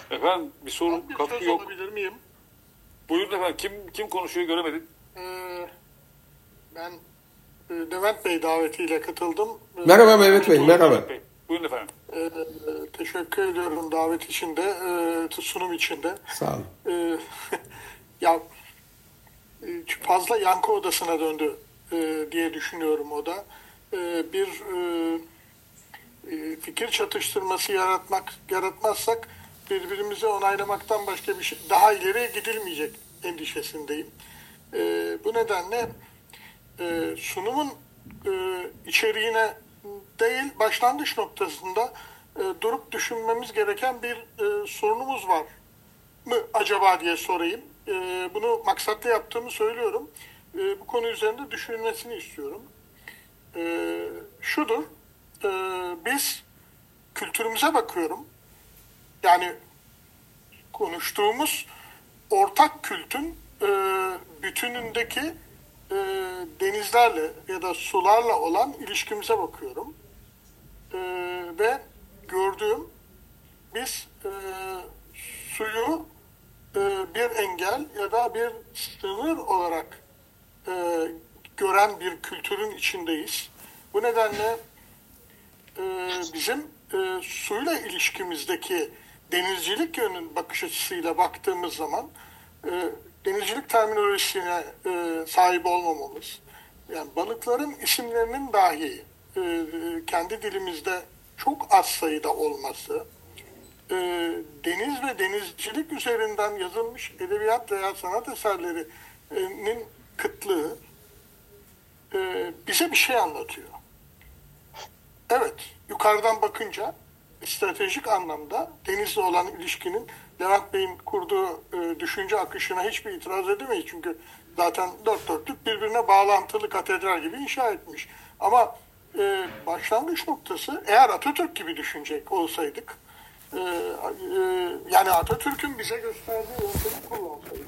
Efendim bir soru Bir katkı söz yok. alabilir miyim? Buyurun efendim. Kim konuşuyor göremedik. Ben Levent Bey davetiyle katıldım. Merhaba Mehmet Bey, Buyurun merhaba. Levent Bey. Buyurun efendim. Teşekkür ediyorum davet için de, sunum için de. Sağ olun. Ya fazla yankı odasına döndü diye düşünüyorum o da. Bir fikir çatıştırması yaratmazsak birbirimizi onaylamaktan başka bir şey daha ileriye gidilmeyecek endişesindeyim. Bu nedenle sunumun içeriğine değil başlangıç noktasında durup düşünmemiz gereken bir sorunumuz var mı acaba diye sorayım. Bunu maksatlı yaptığımı söylüyorum. Bu konu üzerinde düşünülmesini istiyorum. Şudur, biz kültürümüze bakıyorum. Yani konuştuğumuz ortak kültün bütünündeki denizlerle ya da sularla olan ilişkimize bakıyorum. Ve gördüğüm biz suyu bir engel ya da bir sınır olarak gören bir kültürün içindeyiz. Bu nedenle bizim suyla ilişkimizdeki denizcilik yönünün bakış açısıyla baktığımız zaman denizcilik terminolojisine sahip olmamamız, yani balıkların isimlerinin dahi kendi dilimizde çok az sayıda olması, deniz ve denizcilik üzerinden yazılmış edebiyat veya sanat eserlerinin kıtlığı bize bir şey anlatıyor. Evet, yukarıdan bakınca stratejik anlamda denizle olan ilişkinin Levent Bey'in kurduğu düşünce akışına hiçbir itiraz edemeyiz. Çünkü zaten dört dörtlük birbirine bağlantılı katedral gibi inşa etmiş. Ama başlangıç noktası eğer Atatürk gibi düşünecek olsaydık, yani Atatürk'ün bize gösterdiği yöntemi kullansaydık,